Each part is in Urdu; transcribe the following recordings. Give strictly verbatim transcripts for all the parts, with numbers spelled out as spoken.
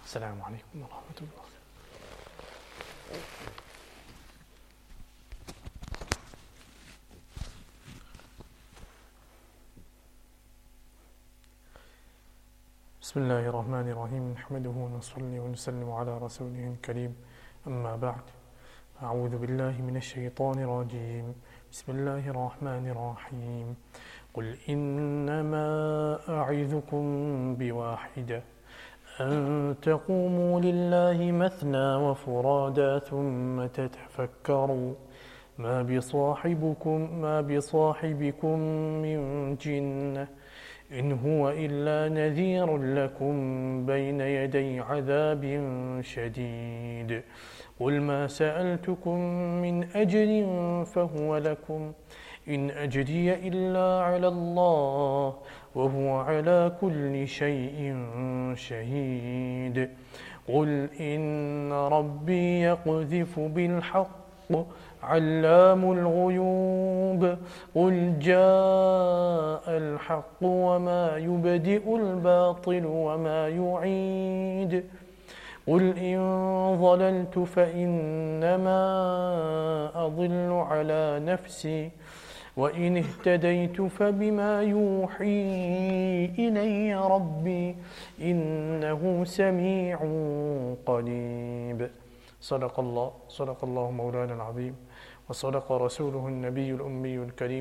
السلام علیکم ورحمۃ اللہ. بسم الله الرحمن الرحيم نحمده ونصلي ونسلم على رسوله الكريم أما بعد أعوذ بالله من الشيطان الرجيم بسم الله الرحمن الرحيم قل إنما أعظكم بواحدة أن تقوموا لله مثنى وفرادا ثم تتفكروا ما بصاحبكم ما بصاحبكم من جنة إن هو إلا نذير لكم بين يدي عذاب شديد قل ما سألتكم من أجر فهو لكم إن أجري إلا على الله وهو على كل شيء شهيد قل إن ربي يقذف بالحق علام الغيوب قل جاء الحق وما يبدئ الباطل وما يعيد قل إن ضللت فإنما أضل على نفسي وإن اهتديت فبما يوحي إلي ربي إنه سميع قريب. صدق الله صدق الله مولانا العظيم وصدق رسوله النبي الأمي الكريم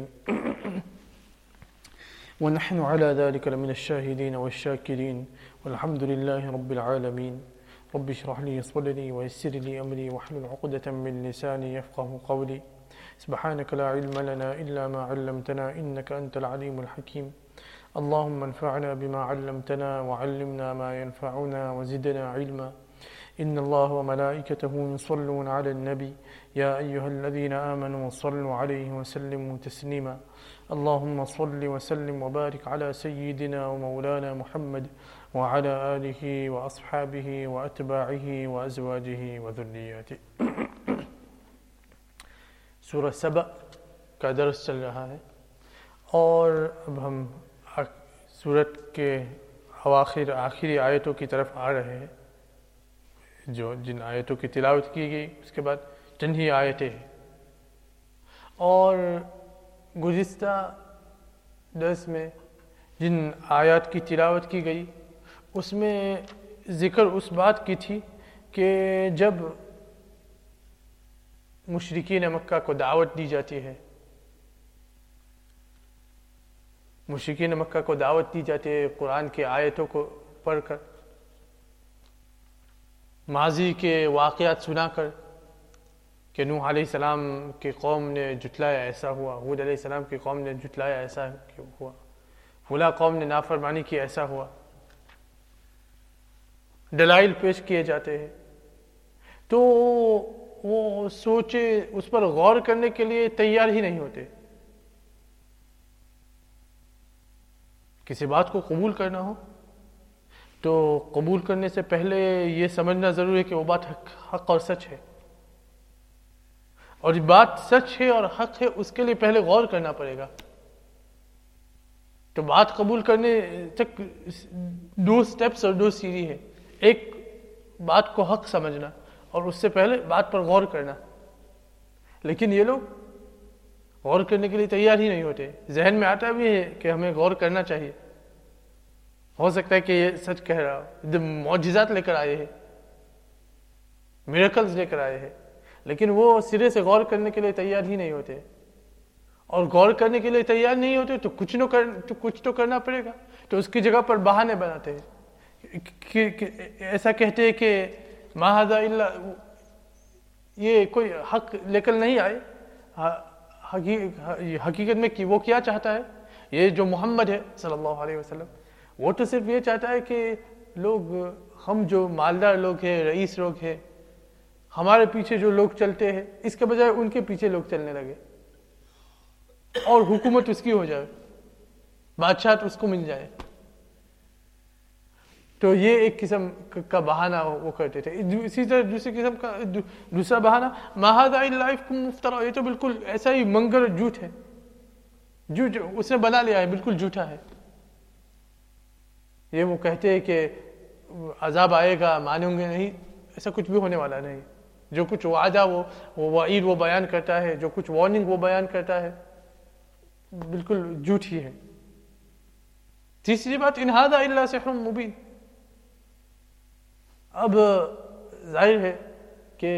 ونحن على ذلك لمن الشاهدين والشاكرين والحمد لله رب العالمين. رب اشرح لي صدري ويسر لي أمري واحلل عقدة من لساني يفقه قولي. سبحانك لا علم لنا إلا ما علمتنا إنك أنت العليم الحكيم. اللهم انفعنا بما علمتنا وعلمنا ما ينفعنا وزدنا علما. إن الله وملائكته يصلون على النبي يا أيها الذين آمنوا صلوا عليه وسلموا تسليما. اللهم صل وسلم وبارك على سيدنا ومولانا محمد وعلى آله وأصحابه وأتباعه وأزواجه وذرياته. سورہ سبأ کا درس چل رہا ہے اور اب ہم سورت کے اواخر آخری آیتوں کی طرف آ رہے ہیں جو جن آیتوں کی تلاوت کی گئی اس کے بعد چند ہی آیتیں ہیں. اور گزشتہ درس میں جن آیات کی تلاوت کی گئی اس میں ذکر اس بات کی تھی کہ جب مشرکین مکہ کو دعوت دی جاتی ہے مشرکین مکہ کو دعوت دی جاتی ہے قرآن کی آیتوں کو پڑھ کر، ماضی کے واقعات سنا کر کہ نوح علیہ السلام کی قوم نے جھٹلایا ایسا ہوا، ہود علیہ السلام کی قوم نے جھٹلایا ایسا ہوا، فلاں قوم نے نافرمانی کی ایسا ہوا، دلائل پیش کیے جاتے ہیں تو وہ سوچے اس پر غور کرنے کے لیے تیار ہی نہیں ہوتے. کسی بات کو قبول کرنا ہو تو قبول کرنے سے پہلے یہ سمجھنا ضروری ہے کہ وہ بات حق, حق اور سچ ہے، اور یہ بات سچ ہے اور حق ہے اس کے لیے پہلے غور کرنا پڑے گا. تو بات قبول کرنے تک دو سٹیپس اور دو سیڑھی ہے. ایک بات کو حق سمجھنا اور اس سے پہلے بات پر غور کرنا، لیکن یہ لوگ غور کرنے کے لیے تیار ہی نہیں ہوتے. ذہن میں آتا بھی ہے کہ ہمیں غور کرنا چاہیے، ہو سکتا ہے کہ یہ سچ کہہ رہا ہو، معجزات لے کر آئے ہیں، میریکلز لے کر آئے ہیں، لیکن وہ سرے سے غور کرنے کے لیے تیار ہی نہیں ہوتے. اور غور کرنے کے لیے تیار نہیں ہوتے تو کچھ نہ کر تو کچھ تو کرنا پڑے گا. تو اس کی جگہ پر بہانے بناتے ہیں، کہ, کہ ایسا کہتے ہیں کہ ما ھذا الا، یہ کوئی حق لے کر نہیں آئے. حقیقت میں وہ کیا چاہتا ہے، یہ جو محمد ہے صلی اللہ علیہ وسلم، وہ تو صرف یہ چاہتا ہے کہ لوگ، ہم جو مالدار لوگ ہیں، رئیس لوگ ہیں، ہمارے پیچھے جو لوگ چلتے ہیں اس کے بجائے ان کے پیچھے لوگ چلنے لگے اور حکومت اس کی ہو جائے، بادشاہت اس کو مل جائے. تو یہ ایک قسم کا بہانہ وہ کرتے تھے. اسی طرح دوسری قسم کا دوسرا بہانہ ما ھذا الا افک مفترا، یہ تو بالکل ایسا ہی منگر جھوٹ ہے، جھوٹ اس نے بنا لیا ہے، بالکل جھوٹا ہے. یہ وہ کہتے ہیں کہ عذاب آئے گا مانیں گے نہیں، ایسا کچھ بھی ہونے والا نہیں. جو کچھ وعدہ وہ وہ وعید وہ بیان کرتا ہے، جو کچھ وارننگ وہ بیان کرتا ہے، بالکل جھوٹ ہی ہے. تیسری بات ان ھذا الا سحر مبین. اب ظاہر ہے کہ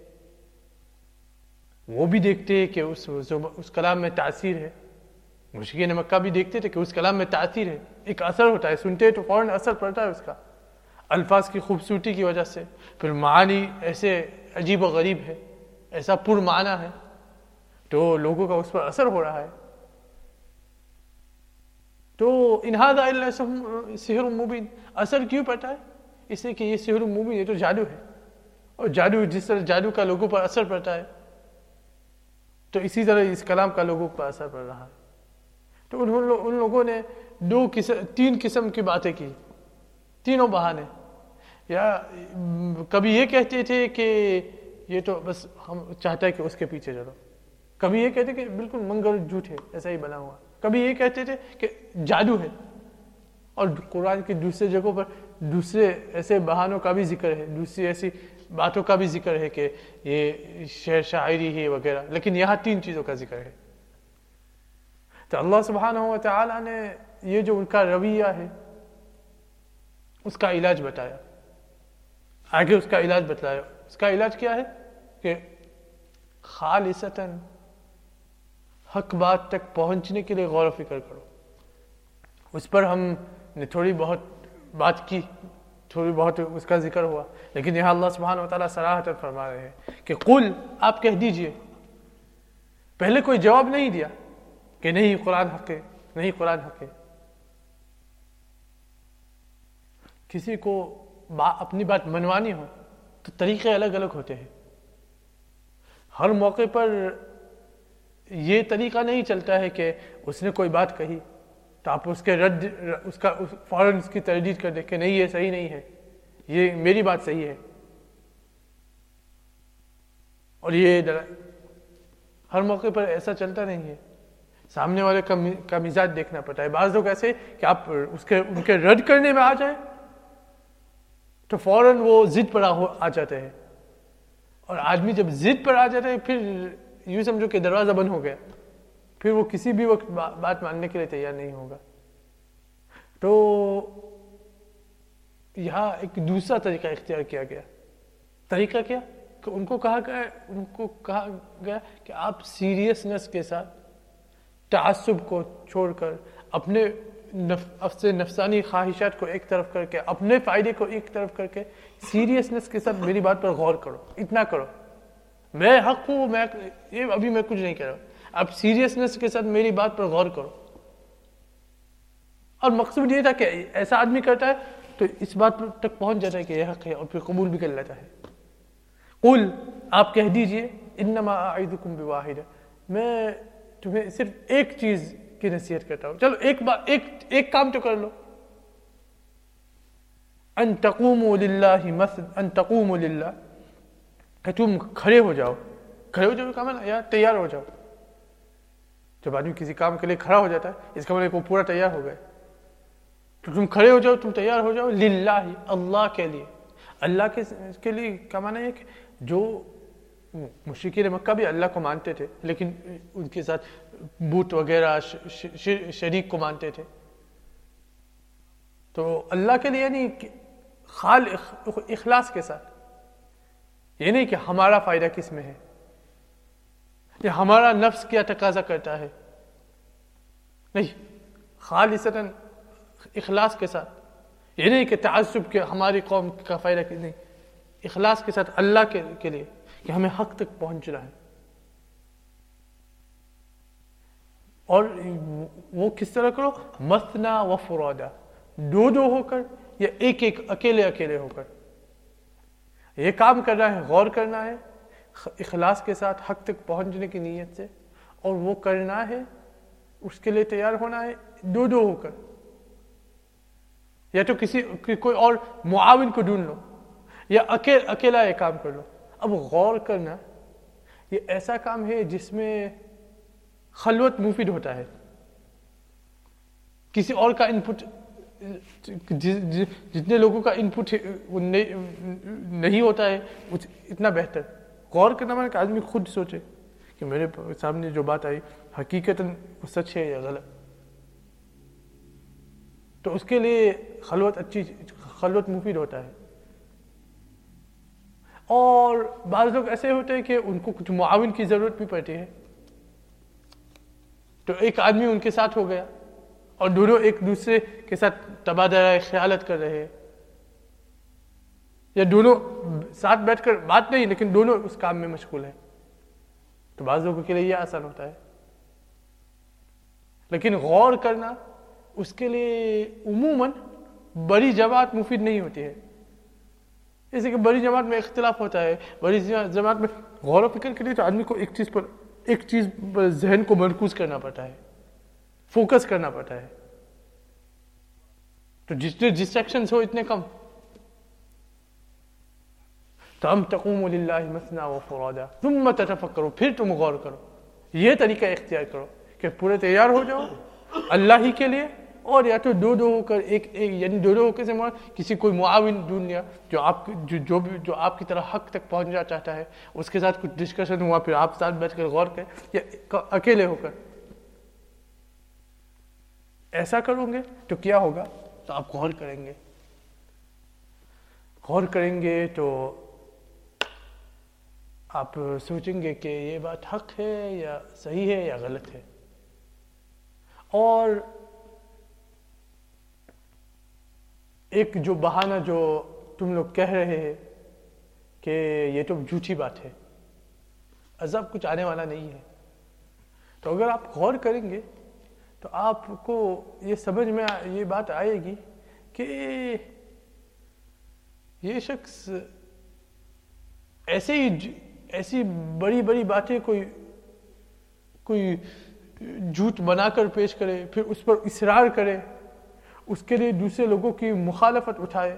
وہ بھی دیکھتے ہیں کہ اس اس کلام میں تاثیر ہے، مشرکین مکہ بھی دیکھتے تھے کہ اس کلام میں تاثیر ہے، ایک اثر ہوتا ہے، سنتے تو فوراً اثر پڑتا ہے اس کا، الفاظ کی خوبصورتی کی وجہ سے، پھر معانی ایسے عجیب و غریب ہے، ایسا پر معنی ہے، تو لوگوں کا اس پر اثر ہو رہا ہے. تو ان ھذا الا سحر مبین. اثر کیوں پڑتا ہے؟ اس لیے کہ یہ سحر مبین، یہ تو جادو ہے، اور جادو جس طرح جادو کا لوگوں پر اثر پڑتا ہے تو اسی طرح اس کلام کا لوگوں پر اثر پڑ رہا ہے. تو انہوں ان لوگوں نے دو قسم تین قسم کی باتیں کی، تینوں بہانے. یا کبھی یہ کہتے تھے کہ یہ تو بس ہم چاہتا ہے کہ اس کے پیچھے چلو، کبھی یہ کہتے کہ بالکل منگل جھوٹ ہے ایسا ہی بنا ہوا، کبھی یہ کہتے تھے کہ جادو ہے. اور قرآن کی دوسرے جگہوں پر دوسرے ایسے بہانوں کا بھی ذکر ہے، دوسری ایسی باتوں کا بھی ذکر ہے کہ یہ شعر شاعری ہے وغیرہ، لیکن یہاں تین چیزوں کا ذکر ہے. تو اللہ سبحانہ و تعالی نے یہ جو ان کا رویہ ہے اس کا علاج بتایا، آگے اس کا علاج بتلایا. اس کا علاج کیا ہے کہ خالصتاً حق بات تک پہنچنے کے لیے غور و فکر کرو. اس پر ہم نے تھوڑی بہت بات کی، تھوڑی بہت اس کا ذکر ہوا، لیکن یہاں اللہ سبحانہ و تعالیٰ صراحتاً فرما رہے ہیں کہ قل، آپ کہہ دیجئے. پہلے کوئی جواب نہیں دیا کہ نہیں قرآن حق ہے، نہیں قرآن حق ہے. کسی کو با اپنی بات منوانی ہو تو طریقے الگ الگ ہوتے ہیں. ہر موقع پر یہ طریقہ نہیں چلتا ہے کہ اس نے کوئی بات کہی تو آپ اس کے رد اس کا فوراً اس کی تردید کر دیں کہ نہیں یہ صحیح نہیں ہے، یہ میری بات صحیح ہے. اور یہ ہر موقع پر ایسا چلتا نہیں ہے، سامنے والے کا مزاج دیکھنا پڑتا ہے. بعض لوگ ایسے کہ آپ اس کے ان کے رد کرنے میں آ جائیں تو فوراً وہ ضد پر آ جاتے ہیں، اور آدمی جب ضد پر آ جاتا ہے پھر یوں سمجھو کہ دروازہ بند ہو گیا، پھر وہ کسی بھی وقت بات ماننے کے لیے تیار نہیں ہوگا. تو یہاں ایک دوسرا طریقہ اختیار کیا گیا. طریقہ کیا کہ ان کو کہا گیا ان کو کہا گیا کہ آپ سیریسنس کے ساتھ تعصب کو چھوڑ کر اپنے نفس نفسانی خواہشات کو ایک طرف کر کے اپنے فائدے کو ایک طرف کر کے سیریسنس کے ساتھ میری بات پر غور کرو. اتنا کرو، میں حق ہوں، میں یہ ابھی میں کچھ نہیں کہہ رہا، آپ سیریسنس کے ساتھ میری بات پر غور کرو. اور مقصود یہ تھا کہ ایسا آدمی کرتا ہے تو اس بات تک پہنچ جاتا ہے کہ یہ حق ہے اور پھر قبول بھی کر لیتا ہے. قل، آپ کہہ دیجئے، انما اعظکم بواحدہ، میں تمہیں صرف ایک چیز کی نصیحت کرتا ہوں. چلو ایک بات ایک ایک کام تو کر لو. ان تقوموا للہ مثلا، ان تقوموا للہ، کہ تم کھڑے ہو جاؤ. کھڑے ہو جاؤ کا مطلب یا تیار ہو جاؤ. جب آدمی کسی کام کے لیے کھڑا ہو جاتا ہے اس کا مطلب وہ پورا تیار ہو گئے. تو تم کھڑے ہو جاؤ، تم تیار ہو جاؤ للہ، اللہ کے لیے. اللہ کے کے لیے کا معنی ہے کہ جو مشرکین مکہ بھی اللہ کو مانتے تھے لیکن ان کے ساتھ بت وغیرہ شریک کو مانتے تھے، تو اللہ کے لیے یعنی خالص اخلاص کے ساتھ. یہ نہیں کہ ہمارا فائدہ کس میں ہے یا ہمارا نفس کیا تقاضا کرتا ہے، نہیں، خالصتاً اخلاص کے ساتھ. یہ نہیں کہ تعصب کے ہماری قوم کا فائدہ کی، نہیں، اخلاص کے ساتھ اللہ کے کے لیے کہ ہمیں حق تک پہنچنا ہے. اور وہ کس طرح کرو؟ مثنا و فرادا، دو دو ہو کر یا ایک ایک اکیلے اکیلے ہو کر. یہ کام کرنا ہے، غور کرنا ہے اخلاص کے ساتھ حق تک پہنچنے کی نیت سے، اور وہ کرنا ہے، اس کے لیے تیار ہونا ہے دو دو ہو کر. یا تو کسی کوئی اور معاون کو ڈھونڈ لو یا اکیلا اکیلا یہ کام کر لو. اب غور کرنا یہ ایسا کام ہے جس میں خلوت مفید ہوتا ہے، کسی اور کا انپٹ جتنے لوگوں کا انپٹ نہیں ہوتا ہے اتنا بہتر. غور کرنا مانا کہ آدمی خود سوچے کہ میرے سامنے جو بات آئی حقیقتاً وہ سچ ہے یا غلط. تو اس کے لیے خلوت اچھی خلوت مفید ہوتا ہے. اور بعض لوگ ایسے ہوتے ہیں کہ ان کو کچھ معاون کی ضرورت بھی پڑتی ہے, تو ایک آدمی ان کے ساتھ ہو گیا اور دونوں ایک دوسرے کے ساتھ تبادلہ خیالت کر رہے ہیں, یا دونوں ساتھ بیٹھ کر بات نہیں لیکن دونوں اس کام میں مشغول ہیں, تو بعض لوگوں کے لیے یہ آسان ہوتا ہے. لیکن غور کرنا اس کے لیے عموماً بڑی جماعت مفید نہیں ہوتی ہے, جیسے کہ بڑی جماعت میں اختلاف ہوتا ہے. بڑی جماعت میں غور و فکر کے لیے تو آدمی کو ایک چیز پر ایک چیز پر ذہن کو مرکوز کرنا پڑتا ہے, فوکس کرنا پڑتا ہے. تو جتنے ڈسٹریکشنز ہو اتنے کم. تم تقوم للہ مثنا و فرادا ثم تتفکروا, پھر تم غور کرو. یہ طریقہ اختیار کرو کہ پورے تیار ہو جاؤ اللہ ہی کے لیے, اور یا تو دو دو ہو کر ایک ایک یعنی دو دو ہو کے سے کسی کوئی معاون ڈھونڈ لیا جو آپ جو جو بھی جو آپ کی طرح حق تک پہنچنا چاہتا ہے, اس کے ساتھ کچھ ڈسکشن ہوا, پھر آپ ساتھ بیٹھ کر غور کریں, یا اکیلے ہو کر. ایسا کرو گے تو کیا ہوگا, تو آپ غور کریں گے. غور کریں گے تو آپ سوچیں گے کہ یہ بات حق ہے یا صحیح ہے یا غلط ہے. اور ایک جو بہانہ جو تم لوگ کہہ رہے ہیں کہ یہ تو جھوٹی بات ہے, عذاب کچھ آنے والا نہیں ہے, تو اگر آپ غور کریں گے تو آپ کو یہ سمجھ میں یہ بات آئے گی کہ یہ شخص ایسے ہی ایسی بڑی بڑی باتیں کوئی کوئی جھوٹ بنا کر پیش کرے, پھر اس پر اصرار کرے, اس کے لیے دوسرے لوگوں کی مخالفت اٹھائے,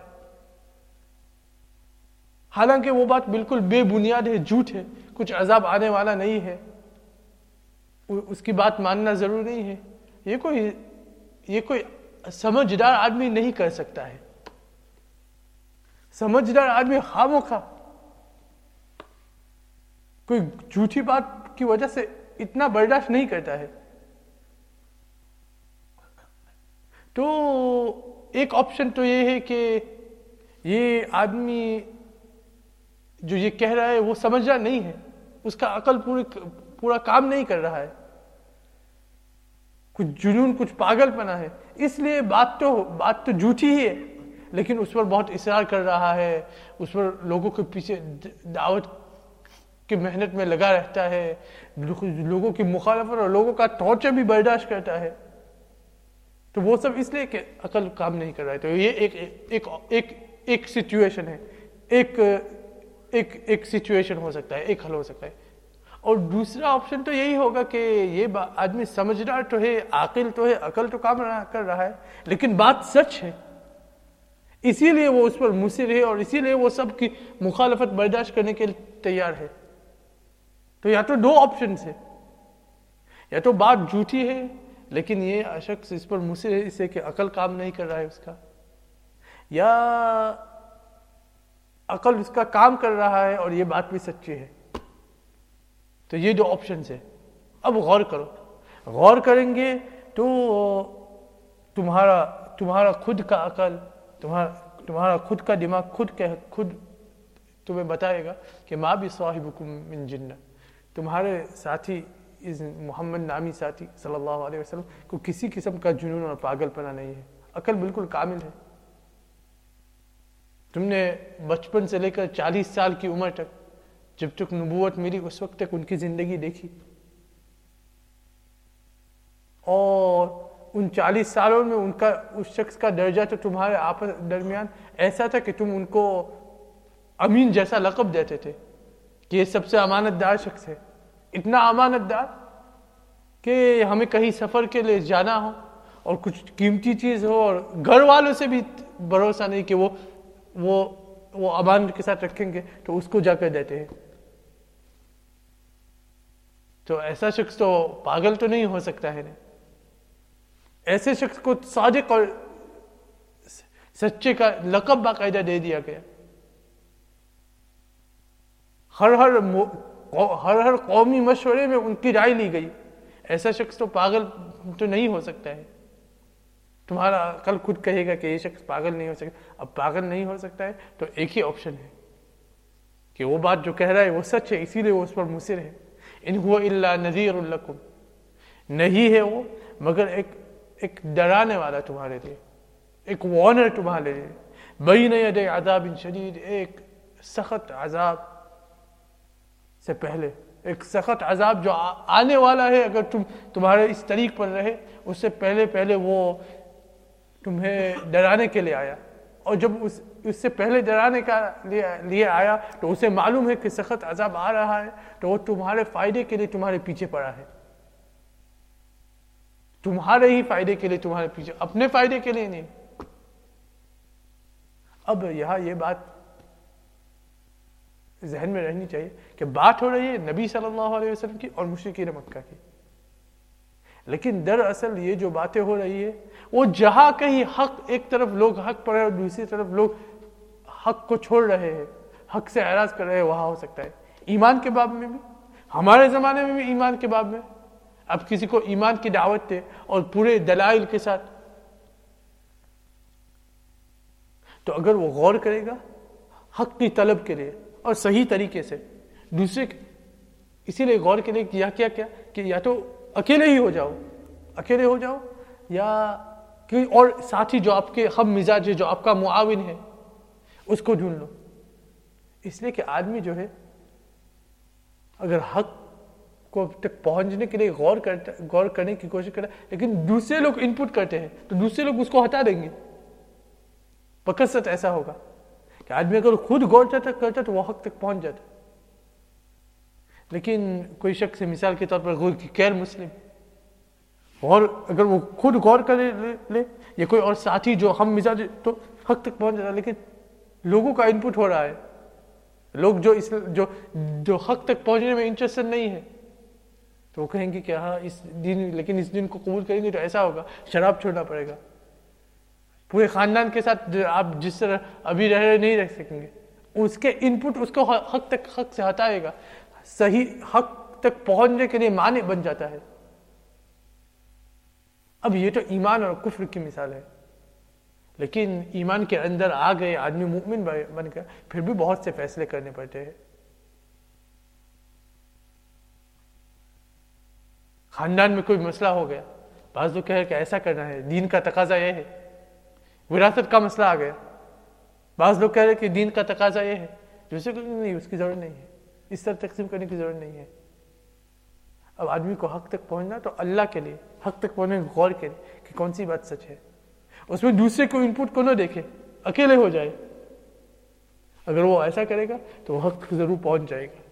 حالانکہ وہ بات بالکل بے بنیاد ہے, جھوٹ ہے, کچھ عذاب آنے والا نہیں ہے, اس کی بات ماننا ضرور نہیں ہے. یہ کوئی یہ کوئی سمجھدار آدمی نہیں کر سکتا ہے. سمجھدار آدمی خامخواہ کوئی جھوٹی بات کی وجہ سے اتنا برداشت نہیں کرتا ہے. تو ایک آپشن تو یہ ہے کہ یہ آدمی جو یہ کہہ رہا ہے وہ سمجھدار نہیں ہے, اس کا عقل پوری پورا کام نہیں کر رہا ہے, کچھ جنون کچھ پاگل پنا ہے, اس لیے بات تو بات تو جھوٹی ہی ہے لیکن اس پر بہت اصرار کر رہا ہے, اس پر لوگوں کے پیچھے دعوت کی محنت میں لگا رہتا ہے, لوگوں کی مخالفت اور لوگوں کا ٹارچر بھی برداشت کرتا ہے. تو وہ سب اس لیے کہ عقل کام نہیں کر رہا ہے. تو یہ ایک ایک ایک ایک سچویشن ہے, ایک ایک ایک سچویشن ہو سکتا ہے, ایک حل ہو سکتا ہے. اور دوسرا آپشن تو یہی ہوگا کہ یہ آدمی سمجھدار تو ہے, عاقل تو ہے, عقل تو کام کر رہا ہے, لیکن بات سچ ہے, اسی لیے وہ اس پر مصر ہے اور اسی لیے وہ سب کی مخالفت برداشت کرنے کے لیے تیار ہے. تو یا تو دو آپشنز ہے, یا تو بات جھوٹی ہے لیکن یہ شخص اس پر مصر ہے اس سے کہ عقل کام نہیں کر رہا ہے اس کا, یا عقل اس کا کام کر رہا ہے اور یہ بات بھی سچی ہے. تو یہ دو آپشنز ہے. اب غور کرو, غور کریں گے تو تمہارا تمہارا خود کا عقل, تمہارا تمہارا خود کا دماغ خود کہ خود تمہیں بتائے گا کہ ما بصاحبکم من جنہ, تمہارے ساتھی اس محمد نامی ساتھی صلی اللہ علیہ وسلم کو کسی قسم کا جنون اور پاگل پنا نہیں ہے, عقل بالکل کامل ہے. تم نے بچپن سے لے کر چالیس سال کی عمر تک, جب تک نبوت ملی اس وقت تک ان کی زندگی دیکھی, اور ان چالیس سالوں میں ان کا اس شخص کا درجہ تو تمہارے آپس درمیان ایسا تھا کہ تم ان کو امین جیسا لقب دیتے تھے کہ یہ سب سے امانت دار شخص ہے. اتنا امانت دار کہ ہمیں کہیں سفر کے لیے جانا ہو اور کچھ قیمتی چیز ہو اور گھر والوں سے بھی بھروسہ نہیں کہ وہ وہ وہ امانت کے ساتھ رکھیں گے تو اس کو جا کر دیتے ہیں. تو ایسا شخص تو پاگل تو نہیں ہو سکتا ہے نا. ایسے شخص کو صادق اور سچے کا لقب باقاعدہ دے دیا گیا. ہر ہر ہر ہر قومی مشورے میں ان کی رائے لی گئی. ایسا شخص تو پاگل تو نہیں ہو سکتا ہے. تمہارا عقل خود کہے گا کہ یہ شخص پاگل نہیں ہو سکتا. اب پاگل نہیں ہو سکتا ہے تو ایک ہی آپشن ہے کہ وہ بات جو کہہ رہا ہے وہ سچ ہے، اسی لیے وہ اس پر مصر ہے. ان هو الا نذیر لکم، نہیں ہے وہ مگر ایک ایک ڈرانے والا تمہارے لیے، ایک وارنر تمہارے لیے. بین یدی عذاب شدید، ایک سخت عذاب سے پہلے، ایک سخت عذاب جو آنے والا ہے اگر تم تمہارے اس طریق پر رہے، اس سے پہلے پہلے وہ تمہیں ڈرانے کے لیے آیا. اور جب اس اس سے پہلے ڈرانے کا لیے آیا تو اسے معلوم ہے کہ سخت عذاب آ رہا ہے، تو وہ تمہارے فائدے کے لیے تمہارے پیچھے پڑا ہے. تمہارے ہی فائدے کے لیے تمہارے پیچھے، اپنے فائدے کے لیے نہیں. اب یہاں یہ بات ذہن میں رہنی چاہیے کہ بات ہو رہی ہے نبی صلی اللہ علیہ وسلم کی اور مشرکین مکہ کی، لیکن دراصل یہ جو باتیں ہو رہی ہے وہ جہاں کہیں حق، ایک طرف لوگ حق پر ہے اور دوسری طرف لوگ حق کو چھوڑ رہے ہیں، حق سے اعراض کر رہے ہیں، وہاں ہو سکتا ہے. ایمان کے باب میں بھی، ہمارے زمانے میں بھی ایمان کے باب میں. اب کسی کو ایمان کی دعوت دے اور پورے دلائل کے ساتھ، تو اگر وہ غور کرے گا حق کی طلب کے لیے اور صحیح طریقے سے، دوسرے اسی لیے غور کرے کہ یا کیا کیا کہ یا تو اکیلے ہی ہو جاؤ، اکیلے ہو جاؤ یا کوئی اور ساتھی جو آپ کے ہم مزاج ہے، جو آپ کا معاون ہے، اس کو ڈھونڈ لو. اس لیے کہ آدمی جو ہے اگر حق کو تک پہنچنے کے لیے غور کرتا غور کرنے کی کوشش کرتا ہے، لیکن دوسرے لوگ ان پٹ کرتے ہیں تو دوسرے لوگ اس کو ہٹا دیں گے. بکثرت ایسا ہوگا کہ آدمی اگر خود غور کرتا تو وہ حق تک پہنچ جاتا. لیکن کوئی شخص مثال کے طور پر غیر مسلم، اور اگر وہ خود غور کر لے یا کوئی اور ساتھی جو ہم مزاج، تو حق تک پہنچ جاتا. لیکن لوگوں کا ان پٹ ہو رہا ہے، لوگ جو اس جو جو حق تک پہنچنے میں انٹرسٹڈ نہیں ہے، تو وہ کہیں گے کہ ہاں اس دین، لیکن اس دین کو قبول کریں گے تو ایسا ہوگا، شراب چھوڑنا پڑے گا، پورے خاندان کے ساتھ آپ جس طرح ابھی رہ رہے نہیں رہ سکیں گے. اس کے ان پٹ اس کو حق تک حق سے ہٹائے گا، صحیح حق تک پہنچنے کے لیے مانع بن جاتا ہے. اب یہ تو ایمان اور کفر کی مثال ہے، لیکن ایمان کے اندر آ گئے آدمی مومن بن گیا، پھر بھی بہت سے فیصلے کرنے پڑتے ہیں. خاندان میں کوئی مسئلہ ہو گیا، بعض لوگ کہے کہ ایسا کرنا ہے، دین کا تقاضا یہ ہے. وراثت کا مسئلہ آ گیا، بعض لوگ کہہ رہے کہ دین کا تقاضا یہ ہے، دوسرے کو نہیں، اس کی ضرورت نہیں ہے، اس طرح تقسیم کرنے کی ضرورت نہیں ہے. اب آدمی کو حق تک پہنچنا تو اللہ کے لیے، حق تک پہنچنے کو غور کرے کہ کون سی بات سچ ہے، اس میں دوسرے کو انپٹ کو نہ دیکھے، اکیلے ہو جائے. اگر وہ ایسا کرے گا تو وہ حق ضرور پہنچ جائے گا.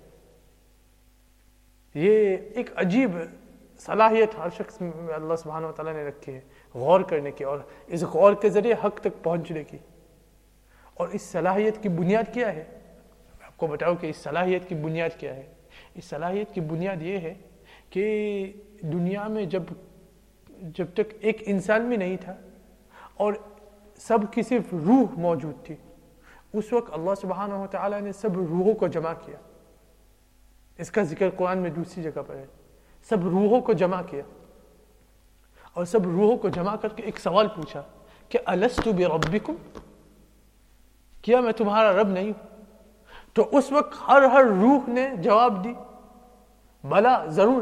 یہ ایک عجیب صلاحیت ہر شخص میں اللہ سبحانہ وتعالیٰ نے رکھی ہے، غور کرنے کی، اور اس غور کے ذریعے حق تک پہنچنے کی. اور اس صلاحیت کی بنیاد کیا ہے؟ میں آپ کو بتاؤں کہ اس صلاحیت کی بنیاد کیا ہے. اس صلاحیت کی بنیاد یہ ہے کہ دنیا میں جب جب تک ایک انسان بھی نہیں تھا اور سب کی صرف روح موجود تھی، اس وقت اللہ سبحانہ وتعالیٰ نے سب روحوں کو جمع کیا. اس کا ذکر قرآن میں دوسری جگہ پر ہے. سب روحوں کو جمع کیا اور سب روحوں کو جمع کر کے ایک سوال پوچھا کہ الستُ بربکم، کیا میں تمہارا رب نہیں ہوں؟ تو اس وقت ہر ہر روح نے جواب دی بلا، ضرور.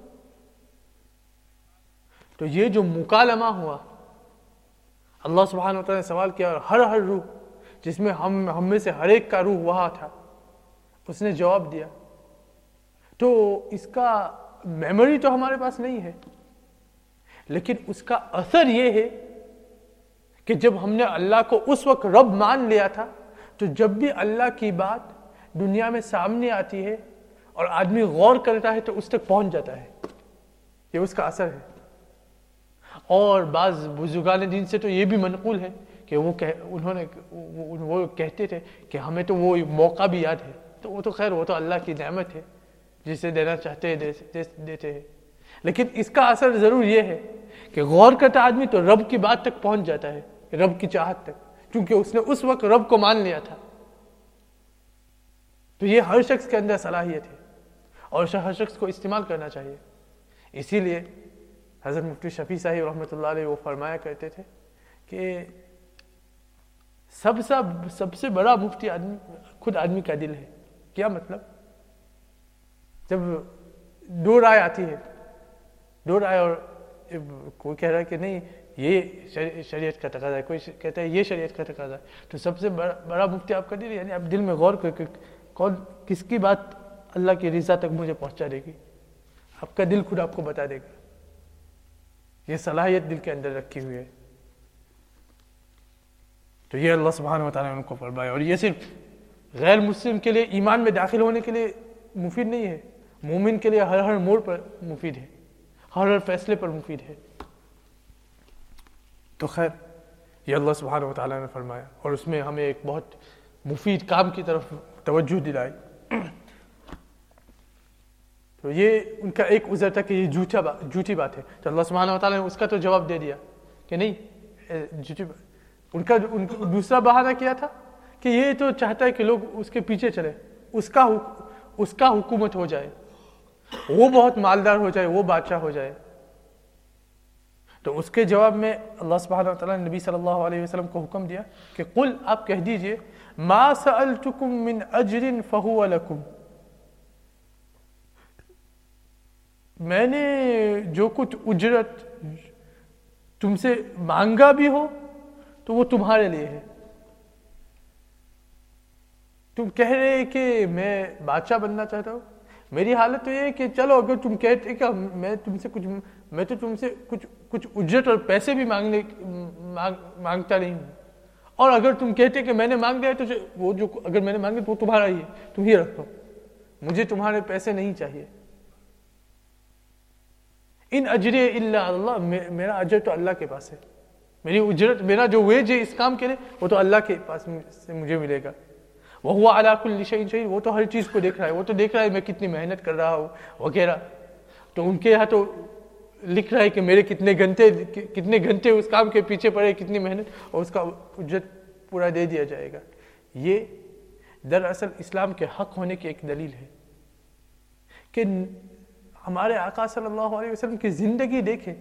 تو یہ جو مکالمہ ہوا، اللہ سبحانہ وتعالیٰ نے سوال کیا اور ہر ہر روح، جس میں ہم ہم میں سے ہر ایک کا روح وہاں تھا، اس نے جواب دیا. تو اس کا میموری تو ہمارے پاس نہیں ہے، لیکن اس کا اثر یہ ہے کہ جب ہم نے اللہ کو اس وقت رب مان لیا تھا، تو جب بھی اللہ کی بات دنیا میں سامنے آتی ہے اور آدمی غور کرتا ہے تو اس تک پہنچ جاتا ہے. یہ اس کا اثر ہے. اور بعض بزرگان دین سے تو یہ بھی منقول ہے کہ وہ انہوں نے وہ کہتے تھے کہ ہمیں تو وہ موقع بھی یاد ہے. تو وہ تو خیر وہ تو اللہ کی نعمت ہے، جسے دینا چاہتے ہیں دیتے ہیں. لیکن اس کا اثر ضرور یہ ہے کہ غور کرتا آدمی تو رب کی بات تک پہنچ جاتا ہے، رب کی چاہت تک. چونکہ اس نے اس وقت رب کو مان لیا تھا. تو یہ ہر شخص کے اندر صلاحیت ہے اور ہر شخص کو استعمال کرنا چاہیے. اسی لیے حضرت مفتی شفیع صاحب رحمۃ اللہ علیہ وہ فرمایا کرتے تھے کہ سب سے سب سے بڑا مفتی آدمی خود آدمی کا دل ہے. کیا مطلب؟ جب دو رائے آتی ہے، دو رائے، اور کوئی کہہ رہا ہے کہ نہیں یہ شریعت کا تقاضا ہے، کوئی کہتا ہے یہ شریعت کا تقاضا ہے، تو سب سے بڑا بڑا مفتی آپ کا دل، یعنی آپ دل میں غور کر کے کون کس کی بات اللہ کی رضا تک مجھے پہنچا دے گی، آپ کا دل خود آپ کو بتا دے گا. یہ صلاحیت دل کے اندر رکھی ہوئی ہے. تو یہ اللہ سبحانہ وتعالیٰ نے ان کو فرمایا. اور یہ صرف غیر مسلم کے لیے ایمان میں داخل ہونے کے لیے مفید نہیں ہے، مومن کے لیے ہر ہر موڑ پر مفید ہے، ہر ہر فیصلے پر مفید ہے. تو خیر یہ اللہ سبحانہ وتعالیٰ نے فرمایا اور اس میں ہمیں ایک بہت مفید کام کی طرف توجہ دلائی. تو یہ ان کا ایک عذر تھا کہ یہ جھوٹا جھوٹی بات ہے. تو اللہ سبحانہ وتعالیٰ نے اس کا تو جواب دے دیا کہ نہیں جھوٹی. ان کا دوسرا بہانہ کیا تھا کہ یہ تو چاہتا ہے کہ لوگ اس کے پیچھے چلے، اس کا اس کا حکومت ہو جائے، وہ بہت مالدار ہو جائے، وہ بادشاہ ہو جائے. تو اس کے جواب میں اللہ سبحانہ وتعالیٰ نے نبی صلی اللہ علیہ وسلم کو حکم دیا کہ قل، آپ کہہ دیجئے، ما سألتکم من اجر فہو لکم، میں نے جو کچھ اجرت تم سے مانگا بھی ہو تو وہ تمہارے لیے ہے. تم کہہ رہے کہ میں بادشاہ بننا چاہتا ہوں، میری حالت تو یہ ہے کہ چلو اگر تم کہتے کہ میں تم سے کچھ میں تو تم سے کچھ کچھ اجرت اور پیسے بھی مانگنے مانگتا نہیں ہوں، اور اگر تم کہتے کہ میں نے مانگ لیا تو وہ جو اگر میں نے مانگے تو وہ تمہارا ہی ہے، تم ہی رکھو، مجھے تمہارے پیسے نہیں چاہیے. ان اجری الا اللہ، میرا اجر تو اللہ کے پاس ہے، میری اجرت، میرا جو ویج ہے اس کام کے لیے وہ تو اللہ کے پاس سے مجھے ملے گا. وَهُوَ عَلَىٰ كُلِّ شَيْءٍ شَهِيدٌ، وہ تو ہر چیز کو دیکھ رہا ہے، وہ تو دیکھ رہا ہے میں کتنی محنت کر رہا ہوں وغیرہ. تو ان کے یہاں تو لکھ رہا ہے کہ میرے کتنے گھنٹے کتنے گھنٹے اس کام کے پیچھے پڑے، کتنی محنت، اور اس کا اجرت پورا دے دیا جائے گا. یہ دراصل اسلام کے حق ہونے کی ایک دلیل ہے کہ ہمارے آقا صلی اللہ علیہ وسلم کی زندگی دیکھیں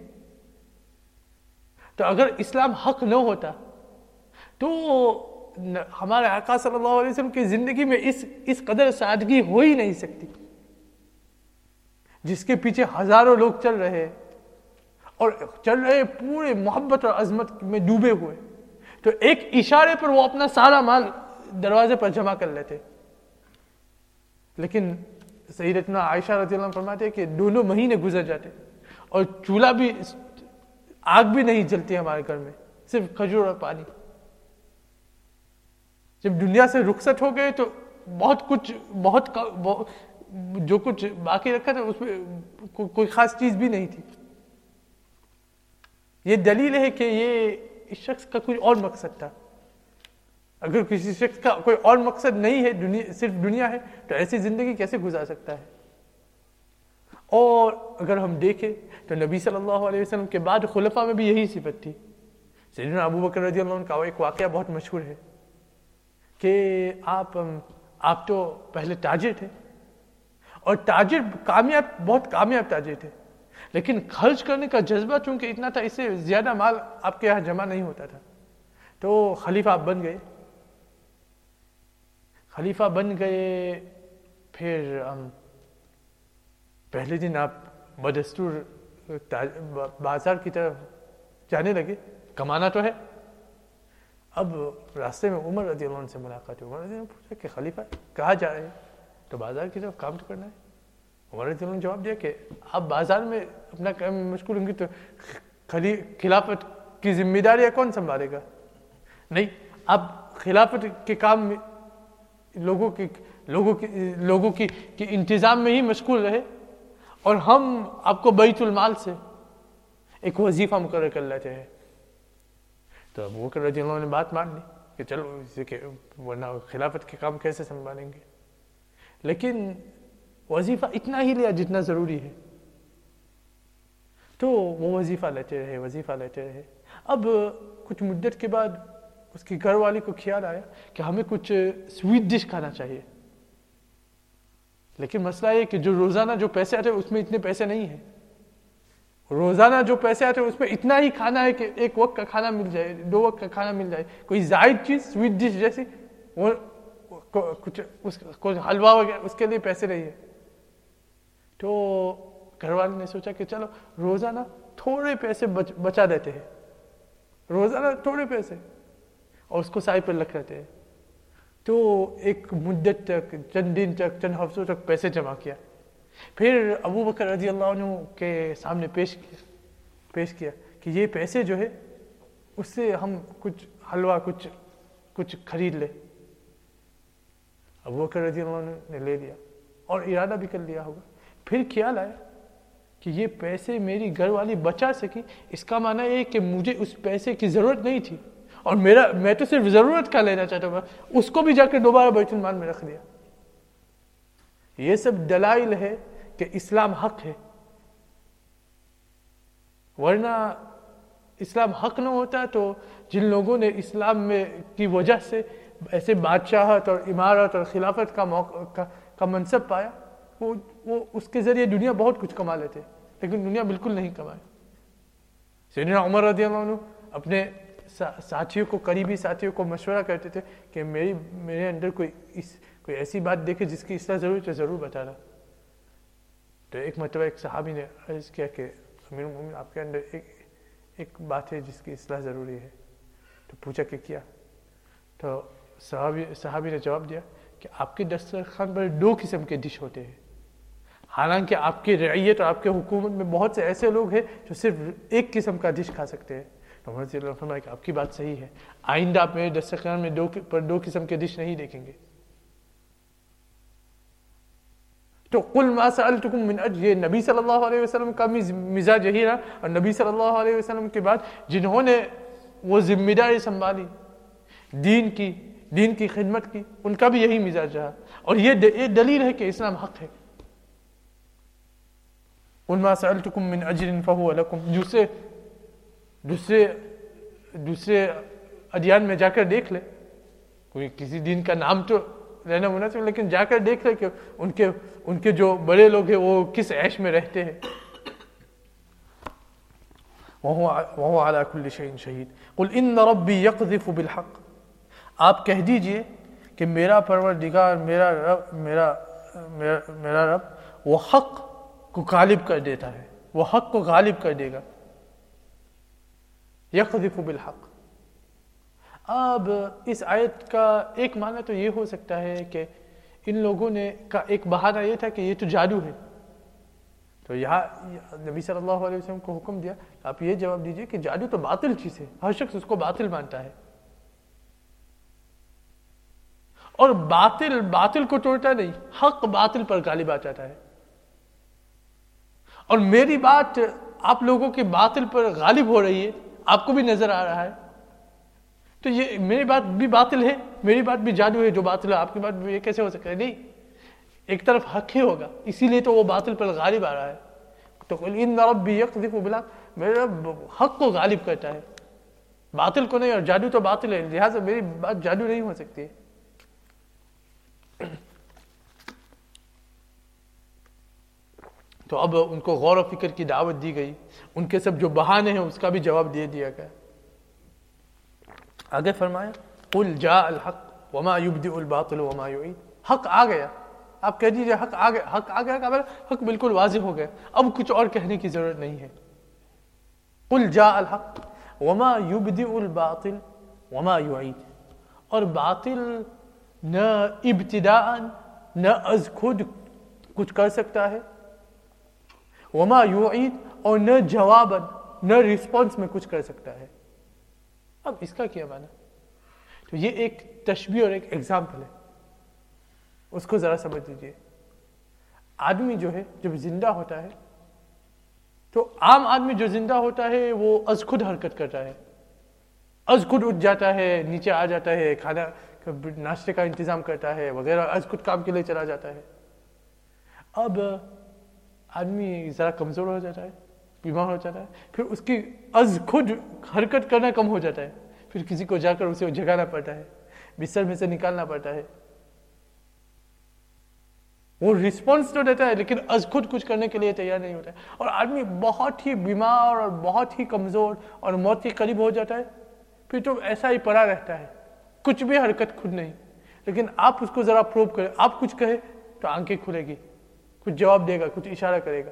تو اگر اسلام حق نہ ہوتا تو ہمارے آقا صلی اللہ علیہ وسلم کی زندگی میں اس اس قدر سادگی ہو ہی نہیں سکتی، جس کے پیچھے ہزاروں لوگ چل رہے اور چل رہے پورے محبت اور عظمت میں ڈوبے ہوئے. تو ایک اشارے پر وہ اپنا سارا مال دروازے پر جمع کر لیتے. لیکن سیدتنا عائشہ رضی اللہ عنہ فرماتے ہیں کہ دونوں مہینے گزر جاتے اور چولہا بھی، آگ بھی نہیں جلتی ہمارے گھر میں، صرف کھجور اور پانی. جب دنیا سے رخصت ہو گئے تو بہت کچھ بہت جو کچھ باقی رکھا تھا اس میں کوئی خاص چیز بھی نہیں تھی. یہ دلیل ہے کہ یہ اس شخص کا کوئی اور مقصد تھا. اگر کسی شخص کا کوئی اور مقصد نہیں ہے، دنیا صرف دنیا ہے، تو ایسی زندگی کیسے گزار سکتا ہے؟ اور اگر ہم دیکھیں تو نبی صلی اللہ علیہ وسلم کے بعد خلفاء میں بھی یہی صفت تھی. سیدنا ابو بکر رضی اللہ عنہ کا ایک واقعہ بہت مشہور ہے کہ آپ آپ تو پہلے تاجر تھے اور تاجر کامیاب بہت کامیاب تاجر تھے، لیکن خرچ کرنے کا جذبہ چونکہ اتنا تھا، اس سے زیادہ مال آپ کے یہاں جمع نہیں ہوتا تھا. تو خلیفہ آپ بن گئے خلیفہ بن گئے پھر پہلے دن آپ بدستور بازار کی طرف جانے لگے، کمانا تو ہے. اب راستے میں عمر رضی اللہ عنہ سے ملاقات ہوئی. عمر رضی اللہ عنہ پوچھا کہ خلیفہ کہاں جا رہے ہیں؟ تو بازار کی طرف، کام تو کرنا ہے. عمر رضی اللہ عنہ نے جواب دیا کہ آپ بازار میں اپنا کام میں مشغول ہوں گے تو خلافت کی ذمہ داریاں کون سنبھالے گا؟ نہیں، آپ خلافت کے کام میں لوگوں کی لوگوں کی لوگوں کی کی انتظام میں ہی مشغول رہے اور ہم آپ کو بیت المال سے ایک وظیفہ مقرر کر لیتے ہیں. تو ابو بکر رضی اللہ عنہ نے بات مان لی کہ چلو اسے کہ ورنہ خلافت کے کام کیسے سنبھالیں گے. لیکن وظیفہ اتنا ہی لیا جتنا ضروری ہے. تو وہ وظیفہ لیتے رہے وظیفہ لیتے رہے اب کچھ مدت کے بعد اس کی گھر والی کو خیال آیا کہ ہمیں کچھ سویٹ ڈش کھانا چاہیے، لیکن مسئلہ یہ کہ جو روزانہ جو پیسے آتے ہیں اس میں اتنے پیسے نہیں ہیں، روزانہ جو پیسے آتے ہیں اس میں اتنا ہی کھانا ہے کہ ایک وقت کا کھانا مل جائے، دو وقت کا کھانا مل جائے، کوئی زائد چیز سویٹ ڈش جیسی وہ کچھ اس کوئی حلوہ وغیرہ اس کے لیے پیسے نہیں ہے۔ تو گھر والے نے سوچا کہ چلو روزانہ تھوڑے پیسے بچ بچا دیتے ہیں، روزانہ تھوڑے پیسے، اور اس کو سائے پر رکھ لیتے ہیں۔ تو ایک مدت تک، چند دن تک، چند ہفتوں تک پیسے جمع کیا، پھر ابو بکر رضی اللہ عنہ کے سامنے پیش کیا پیش کیا کہ یہ پیسے جو ہے اس سے ہم کچھ حلوہ کچھ کچھ خرید لے۔ ابو بکر رضی اللہ عنہ نے لے لیا اور ارادہ بھی کر لیا ہوگا، پھر خیال آیا کہ یہ پیسے میری گھر والی بچا سکی، اس کا معنی یہ کہ مجھے اس پیسے کی ضرورت نہیں تھی، اور میرا میں تو صرف ضرورت کا لینا چاہتا ہوں، اس کو بھی جا کے دوبارہ بیت المال میں رکھ دیا۔ یہ سب دلائل ہے کہ اسلام حق ہے، ورنہ اسلام حق نہ ہوتا تو جن لوگوں نے اسلام میں کی وجہ سے ایسے بادشاہت اور امارت اور خلافت کا موقع کا, کا منصب پایا، وہ وہ اس کے ذریعے دنیا بہت کچھ کما لیتے، لیکن دنیا بالکل نہیں کمائے۔ سیدنا عمر رضی اللہ عنہ اپنے ساتھیوں کو، قریبی ساتھیوں کو مشورہ کرتے تھے کہ میری میرے اندر کوئی اس کوئی ایسی بات دیکھے جس کی اصلاح ضرورت ہے ضرور بتانا۔ تو ایک مرتبہ ایک صحابی نے عرض کیا کہ امیر المومنین آپ کے اندر ایک ایک بات ہے جس کی اصلاح ضروری ہے۔ تو پوچھا کہ کیا؟ تو صحابی صحابی نے جواب دیا کہ آپ کے دسترخوان پر دو قسم کے ڈش ہوتے ہیں، حالانکہ آپ کی رعیت اور آپ کے حکومت میں بہت سے ایسے لوگ ہیں جو صرف ایک قسم کا ڈش کھا سکتے ہیں۔ تو عمر رضی اللہ عنہ نے فرمایا کہ آپ کی بات صحیح ہے، آئندہ آپ میرے دسترخوان میں دو پر دو قسم کے ڈش نہیں دیکھیں گے۔ تو قل ما سألتکم من اجر، یہ نبی صلی اللہ علیہ وسلم کا مزاج یہی رہا، اور نبی صلی اللہ علیہ وسلم کے بعد جنہوں نے وہ ذمہ داری سنبھالی دین کی دین کی خدمت کی، ان کا بھی یہی مزاج رہا، اور یہ یہ دلیل ہے کہ اسلام حق ہے۔ قل ما سألتکم من اجر فهو لکم، دوسرے دوسرے دوسرے ادیان میں جا کر دیکھ لے، کوئی کسی دین کا نام تو لینا مناسب، لیکن جا کر دیکھ لے کہ ان کے ان کے جو بڑے لوگ ہیں وہ کس عیش میں رہتے ہیں۔ وَهُوَ عَلَى كُلِّ شَيْءٍ شَهِيدٌ قُلْ إِنَّ رَبِّي يَقْذِفُ بِالْحَقِّ، آپ کہہ دیجئے کہ میرا پروردگار، میرا رب میرا میرا, میرا رب وہ حق کو غالب کر دیتا ہے، وہ حق کو غالب کر دے گا۔ یقذف بالحق، اب اس آیت کا ایک معنی تو یہ ہو سکتا ہے کہ ان لوگوں نے کا ایک بہانہ یہ تھا کہ یہ تو جادو ہے، تو یہاں نبی صلی اللہ علیہ وسلم کو حکم دیا آپ یہ جواب دیجئے کہ جادو تو باطل چیز ہے، ہر شخص اس کو باطل مانتا ہے، اور باطل باطل کو توڑتا نہیں، حق باطل پر غالب آ جاتا ہے، اور میری بات آپ لوگوں کے باطل پر غالب ہو رہی ہے، آپ کو بھی نظر آ رہا ہے، تو یہ میری بات بھی باطل ہے، میری بات بھی جادو ہے جو باطل ہے، آپ کی بات بھی یہ کیسے ہو سکتا ہے؟ نہیں، ایک طرف حق ہی ہوگا، اسی لیے تو وہ باطل پر غالب آ رہا ہے۔ تو قل ان ربی یقذف بالحق، میرا رب حق کو غالب کرتا ہے، باطل کو نہیں، اور جادو تو باطل ہے، لہٰذا میری بات جادو نہیں ہو سکتی ہے۔ تو اب ان کو غور و فکر کی دعوت دی گئی، ان کے سب جو بہانے ہیں اس کا بھی جواب دے دیا گیا۔ آگے فرمایا قل جاء الحق وما يبدئ الباطل وما يعيد، حق آ گیا، آپ کہہ دیجئے حق آ گیا، حق آ گیا کا مطلب حق بالکل واضح ہو گیا، اب کچھ اور کہنے کی ضرورت نہیں ہے۔ قل جاء الحق وما يبدئ الباطل وما يعيد، اور باطل نہ ابتداء نہ از خود کچھ کر سکتا ہے، وما يعيد اور نہ جواباً نہ رسپانس میں کچھ کر سکتا ہے۔ اب اس کا کیا معنی؟ تو یہ ایک تشبیہ اور ایک ایگزامپل ہے، اس کو ذرا سمجھ لیجیے۔ آدمی جو ہے جب زندہ ہوتا ہے تو عام آدمی جو زندہ ہوتا ہے وہ از خود حرکت کرتا ہے، از خود اٹھ جاتا ہے، نیچے آ جاتا ہے، کھانا ناشتے کا انتظام کرتا ہے وغیرہ، از خود کام کے لیے چلا جاتا ہے۔ اب آدمی ذرا کمزور ہو جاتا ہے، بیمار ہو جاتا ہے، پھر اس کی از خود حرکت کرنا کم ہو جاتا ہے، پھر کسی کو جا کر اسے جگانا پڑتا ہے، بستر میں سے نکالنا پڑتا ہے. وہ رسپانس تو دیتا ہے لیکن از خود کچھ کرنے کے لیے تیار نہیں ہوتا ہے. اور آدمی بہت ہی بیمار اور بہت ہی کمزور اور موت کے قریب ہو جاتا ہے، پھر تو ایسا ہی پڑا رہتا ہے، کچھ بھی حرکت خود نہیں. لیکن آپ اس کو ذرا پروب کریں، آپ کچھ کہے تو آنکھیں کھلے گی، کچھ جواب دے گا، کچھ اشارہ کرے گا.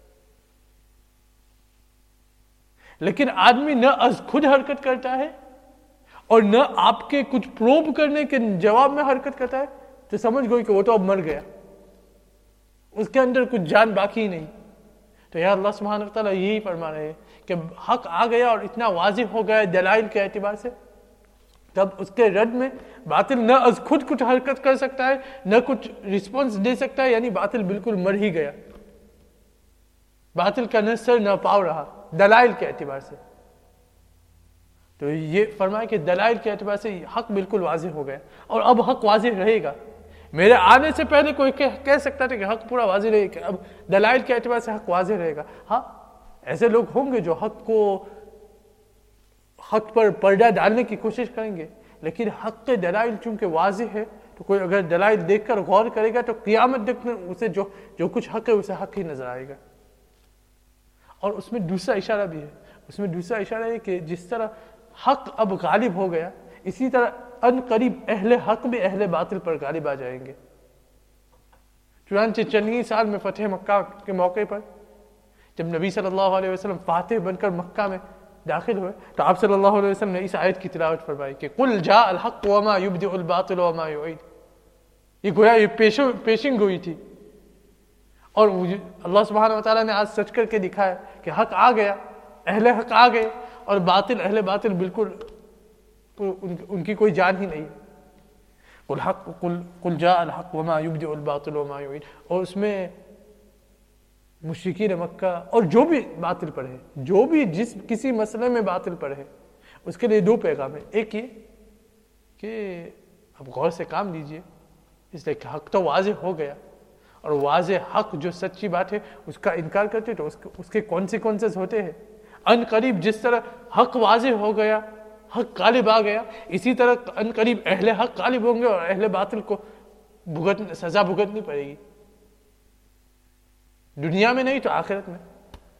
لیکن آدمی نہ از خود حرکت کرتا ہے اور نہ آپ کے کچھ پروب کرنے کے جواب میں حرکت کرتا ہے، تو سمجھ گئی کہ وہ تو اب مر گیا، اس کے اندر کچھ جان باقی ہی نہیں. تو یا اللہ سبحانہ و تعالیٰ یہی فرما رہے ہیں کہ حق آ گیا اور اتنا واضح ہو گیا دلائل کے اعتبار سے، تب اس کے رد میں باطل نہ از خود کچھ حرکت کر سکتا ہے، نہ کچھ رسپانس دے سکتا ہے. یعنی باطل بالکل مر ہی گیا، باطل کا نہ سر نہ پاؤ رہا دلائل کے اعتبار سے. تو یہ فرمایا کہ دلائل کے اعتبار سے حق بالکل واضح ہو گیا، اور اب حق واضح رہے گا. میرے آنے سے پہلے کوئی کہہ سکتا تھا کہ حق پورا واضح رہے گا، اب دلائل کے اعتبار سے حق واضح رہے گا. ہاں ایسے لوگ ہوں گے جو حق کو حق پر پردہ ڈالنے کی کوشش کریں گے، لیکن حق کے دلائل چونکہ واضح ہے تو کوئی اگر دلائل دیکھ کر غور کرے گا تو قیامت تک میں اسے جو جو کچھ حق ہے اسے حق ہی نظر آئے گا. اور اس میں دوسرا اشارہ بھی ہے، اس میں دوسرا اشارہ ہے کہ جس طرح حق اب غالب ہو گیا، اسی طرح ان قریب اہل حق بھی اہل باطل پر غالب آ جائیں گے. چنانچہ چند ہی سال میں فتح مکہ کے موقع پر جب نبی صلی اللہ علیہ وسلم فاتح بن کر مکہ میں داخل ہوئے تو آپ صلی اللہ علیہ وسلم نے اس آیت کی تلاوت فرمائی کہ قل جاء الحق وما یبدئ الباطل وما یعید. یہ گویا یہ پیشن گوئی تھی، اور اللہ سبحانہ و تعالیٰ نے آج سچ کر کے دکھایا کہ حق آ گیا، اہل حق آ گئے، اور باطل اہل باطل بالکل ان کی کوئی جان ہی نہیں. قل حق قل قل جاء الحق وما یبدئ الباطل وما یعید. اور اس میں مشرکین مکہ اور جو بھی باطل پر ہے، جو بھی جس کسی مسئلے میں باطل پر ہے، اس کے لیے دو پیغام ہیں. ایک یہ کہ اب غور سے کام لیجئے، اس لیے کہ حق تو واضح ہو گیا، اور واضح حق جو سچی بات ہے اس کا انکار کرتے تو اس کے کانسیکوینسز ہوتے ہیں. ان قریب جس طرح حق واضح ہو گیا، حق غالب آ گیا، اسی طرح ان قریب اہل حق غالب ہوں گے اور اہل باطل کو بھگت سزا بھگتنی پڑے گی، دنیا میں نہیں تو آخرت میں.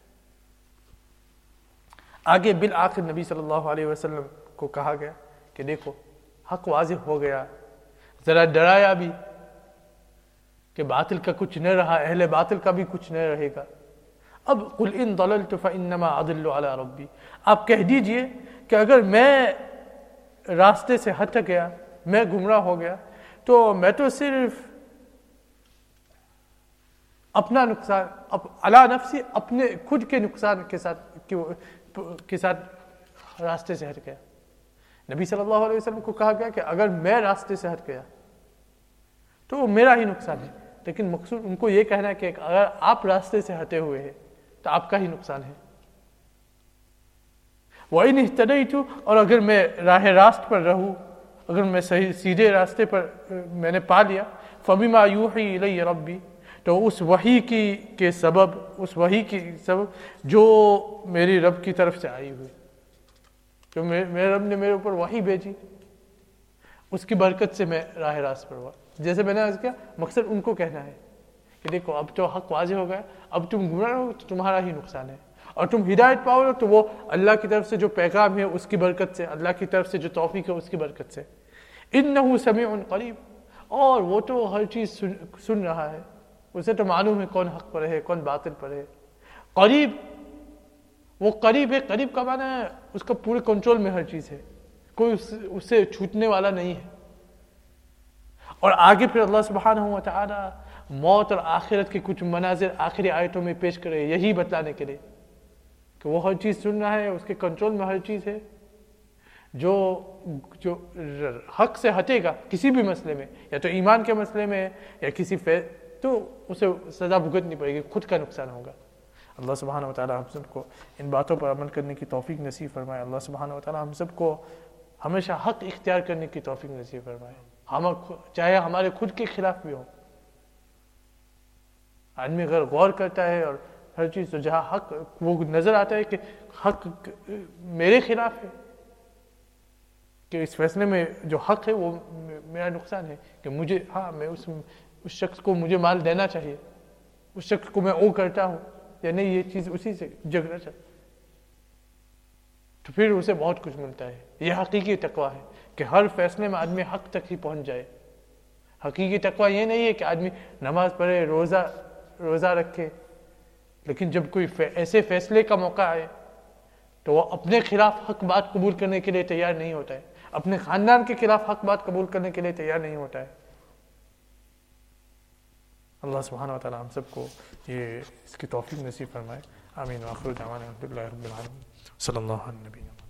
آگے بالآخر نبی صلی اللہ علیہ وسلم کو کہا گیا کہ دیکھو حق واضح ہو گیا، ذرا ڈرایا بھی کہ باطل کا کچھ نہ رہا، اہل باطل کا بھی کچھ نہ رہے گا. اب قل ان ضللت فانما اضل علی ربی، آپ کہہ دیجئے کہ اگر میں راستے سے ہٹ گیا، میں گمراہ ہو گیا، تو میں تو صرف اپنا نقصان علی نفسی، اپنے خود کے نقصان کے ساتھ کے ساتھ راستے سے ہٹ گیا. نبی صلی اللہ علیہ وسلم کو کہا گیا کہ اگر میں راستے سے ہٹ گیا تو وہ میرا ہی نقصان ہے، لیکن مقصود ان کو یہ کہنا ہے کہ اگر آپ راستے سے ہٹے ہوئے ہیں تو آپ کا ہی نقصان ہے. وَإِنِ اهْتَدَيْتُ، اور اگر میں راہ راست پر رہوں، اگر میں صحیح سیدھے راستے پر میں نے پا لیا، فَبِمَا يُوحِي إِلَيَّ رَبِّي، تو اس وحی کی کے سبب، اس وحی کی سبب جو میری رب کی طرف سے آئی ہوئی، جو میرے رب نے میرے اوپر وحی بھیجی، اس کی برکت سے میں راہ راست پر ہوا. جیسے میں نے عرض کیا، مقصد ان کو کہنا ہے کہ دیکھو اب تو حق واضح ہو گیا، اب تم گمراہ ہو تو تمہارا ہی نقصان ہے، اور تم ہدایت پاؤ گے تو وہ اللہ کی طرف سے جو پیغام ہے اس کی برکت سے، اللہ کی طرف سے جو توفیق ہے اس کی برکت سے. انہ سمیع قریب، اور وہ تو ہر چیز سن, سن رہا ہے، اسے تو معلوم ہے کون حق پر ہے کون باطل پر ہے. قریب، وہ قریب ہے، قریب کا معنی ہے اس کا پورے کنٹرول میں ہر چیز ہے، کوئی اس سے چھوٹنے والا نہیں ہے. اور آگے پھر اللہ سبحانہ و تعالی موت اور آخرت کے کچھ مناظر آخری آیتوں میں پیش کرے، یہی بتلانے کے لیے کہ وہ ہر چیز سن رہا ہے، اس کے کنٹرول میں ہر چیز ہے. جو جو حق سے ہٹے گا کسی بھی مسئلے میں، یا تو ایمان کے مسئلے میں یا کسی فیض، تو اسے سزا بھگتنی پڑے گی، خود کا نقصان ہوگا. اللہ سبحانہ و تعالی ہم سب کو ان باتوں پر عمل کرنے کی توفیق نصیب فرمائے. اللہ سبحانہ و تعالی ہم سب کو ہمیشہ حق اختیار کرنے کی توفیق نصیب فرمائے، ہم چاہے ہمارے خود کے خلاف بھی ہو. آدمی اگر غور کرتا ہے اور ہر چیز تو جہاں حق وہ نظر آتا ہے کہ حق میرے خلاف ہے، کہ اس فیصلے میں جو حق ہے وہ میرا نقصان ہے، کہ مجھے ہاں میں اس اس شخص کو مجھے مال دینا چاہیے، اس شخص کو میں او کرتا ہوں یا نہیں، یہ چیز اسی سے جھگڑا چاہتا، تو پھر اسے بہت کچھ ملتا ہے۔ یہ حقیقی تقویٰ ہے کہ ہر فیصلے میں آدمی حق تک ہی پہنچ جائے۔ حقیقی تقویٰ یہ نہیں ہے کہ آدمی نماز پڑھے، روزہ روزہ رکھے، لیکن جب کوئی ایسے فیصلے کا موقع آئے تو وہ اپنے خلاف حق بات قبول کرنے کے لیے تیار نہیں ہوتا ہے، اپنے خاندان کے خلاف حق بات قبول کرنے کے لیے تیار نہیں ہوتا ہے۔ اللہ سبحانہ و تعالی ہم سب کو یہ اس کی توفیق نصیب فرمائے۔ آمین۔ وآخر دعوانا الحمد للہ رب العالمین، صلی اللہ علیہ وسلم۔